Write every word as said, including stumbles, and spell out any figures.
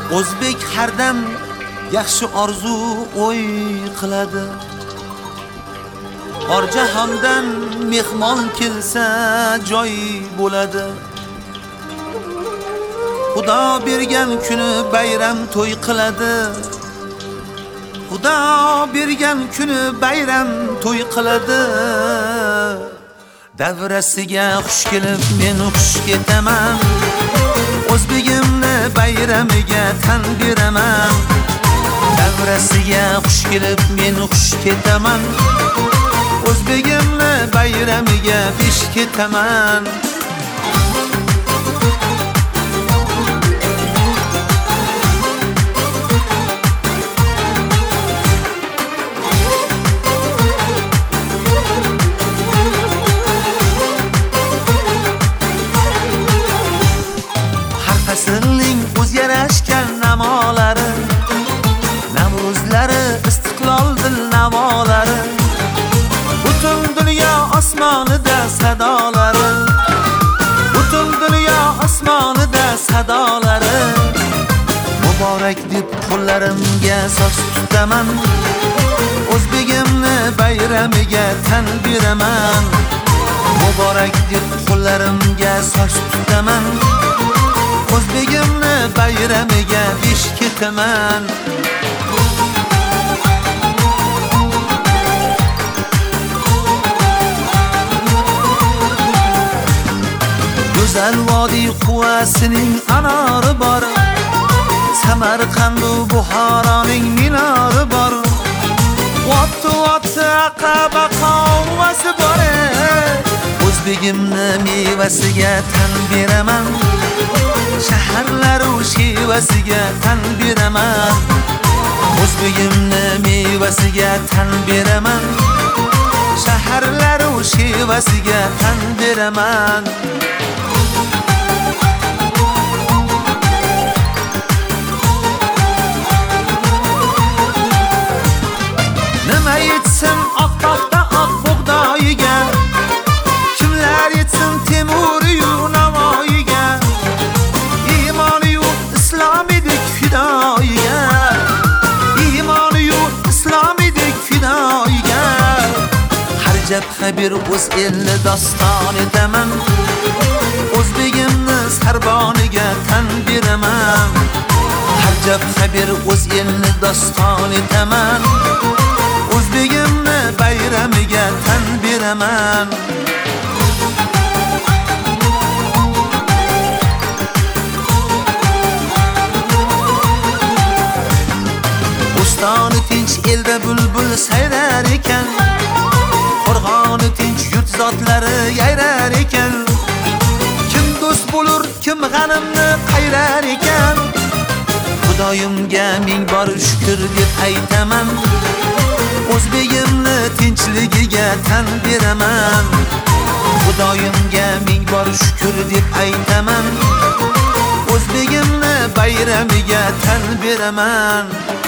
o'zbek hardam yaxshi orzu o'y qiladi. Har jahondan mehmon kelsa joy bo'ladi. Xudo bergan kuni bayram to'y qiladi. Xudo bergan kuni bayram to'y qiladi. Davrasiga xush kelib men xush ketaman. O'zbegimni bayramiga tan beraman. Davrasiga xush kelib men xush ketaman. O'zbegimni bayramiga besh ketaman. Faslning o'z yarashgan namolari, Navruzlari, istiqlol dil navolari, butun dunyo osmonida sadolari, butun dunyo osmonida sadolari. Muborak deb qo'llarimga soch tutaman. O'zbegimni bayramiga tan beraman. Muborak deb qo'llarimga soch tutaman. O'zbegimni bayramiga besh ketaman. Go'zal vodiy quvasining anori bor. Samarqand va Buxoroning minori bor. Ot-ot Aqaba qovasi bor. O'zbegimni mevasiga tan beraman. Shaharlar u shevasiga tan beraman. O'zbegimni mevasiga tan beraman. Shaharlar u shevasiga tan beraman. Nima yetsin oq toqda oq bug'doyiga, kimlar yetsin Temuriyu Navoiyga, iymoniyu islomiydek fidoyiga, iymoniyu islomiydek fidoyiga. Har jabha bir o'z elni doston etaman. O'zbegimni sarboniga tan beraman. Har jabha bir o'z elni doston etaman. O'zbegimni bayramiga tan beraman. Bo'stoni tinch elda bulbul sayrar ekan. Qo'rg'oni tinch yurt zotlari yayrar ekan. Kim do'st bo'lur, kim g'animni qayrar ekan. Xudoyimga ming bor shukr deb aytaman. O'zbegimni tinchligiga tan beraman. Xudoyimga ming bor shukr deb aytaman. O'zbegimni bayramiga tan beraman.